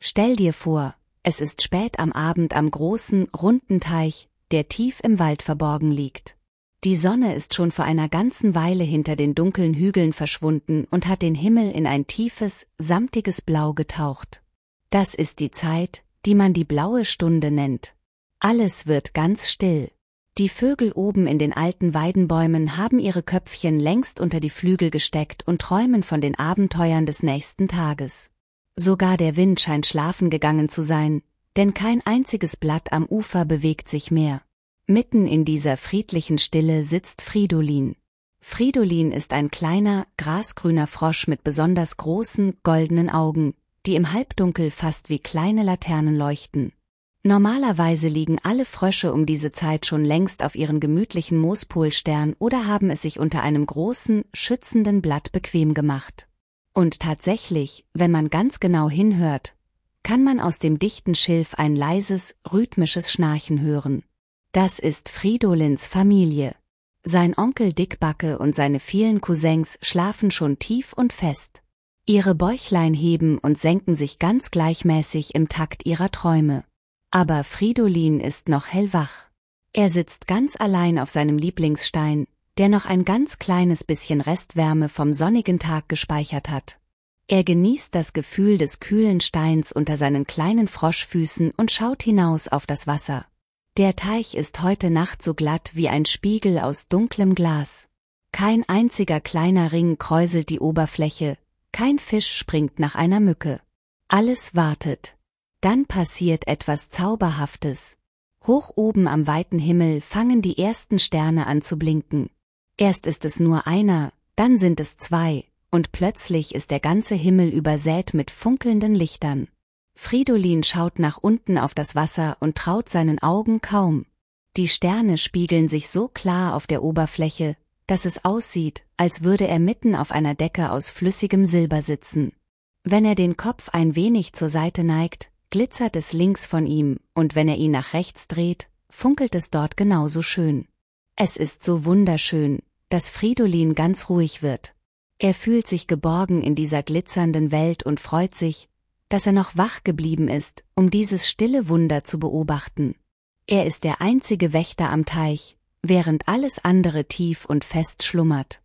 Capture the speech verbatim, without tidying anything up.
Stell dir vor, es ist spät am Abend am großen, runden Teich, der tief im Wald verborgen liegt. Die Sonne ist schon vor einer ganzen Weile hinter den dunklen Hügeln verschwunden und hat den Himmel in ein tiefes, samtiges Blau getaucht. Das ist die Zeit, die man die blaue Stunde nennt. Alles wird ganz still. Die Vögel oben in den alten Weidenbäumen haben ihre Köpfchen längst unter die Flügel gesteckt und träumen von den Abenteuern des nächsten Tages. Sogar der Wind scheint schlafen gegangen zu sein, denn kein einziges Blatt am Ufer bewegt sich mehr. Mitten in dieser friedlichen Stille sitzt Fridolin. Fridolin ist ein kleiner, grasgrüner Frosch mit besonders großen, goldenen Augen, die im Halbdunkel fast wie kleine Laternen leuchten. Normalerweise liegen alle Frösche um diese Zeit schon längst auf ihren gemütlichen Moospolstern oder haben es sich unter einem großen, schützenden Blatt bequem gemacht. Und tatsächlich, wenn man ganz genau hinhört, kann man aus dem dichten Schilf ein leises, rhythmisches Schnarchen hören. Das ist Fridolins Familie. Sein Onkel Dickbacke und seine vielen Cousins schlafen schon tief und fest. Ihre Bäuchlein heben und senken sich ganz gleichmäßig im Takt ihrer Träume. Aber Fridolin ist noch hellwach. Er sitzt ganz allein auf seinem Lieblingsstein, der noch ein ganz kleines bisschen Restwärme vom sonnigen Tag gespeichert hat. Er genießt das Gefühl des kühlen Steins unter seinen kleinen Froschfüßen und schaut hinaus auf das Wasser. Der Teich ist heute Nacht so glatt wie ein Spiegel aus dunklem Glas. Kein einziger kleiner Ring kräuselt die Oberfläche, kein Fisch springt nach einer Mücke. Alles wartet. Dann passiert etwas Zauberhaftes. Hoch oben am weiten Himmel fangen die ersten Sterne an zu blinken. Erst ist es nur einer, dann sind es zwei, und plötzlich ist der ganze Himmel übersät mit funkelnden Lichtern. Fridolin schaut nach unten auf das Wasser und traut seinen Augen kaum. Die Sterne spiegeln sich so klar auf der Oberfläche, dass es aussieht, als würde er mitten auf einer Decke aus flüssigem Silber sitzen. Wenn er den Kopf ein wenig zur Seite neigt, glitzert es links von ihm, und wenn er ihn nach rechts dreht, funkelt es dort genauso schön. Es ist so wunderschön, dass Fridolin ganz ruhig wird. Er fühlt sich geborgen in dieser glitzernden Welt und freut sich, dass er noch wach geblieben ist, um dieses stille Wunder zu beobachten. Er ist der einzige Wächter am Teich, während alles andere tief und fest schlummert.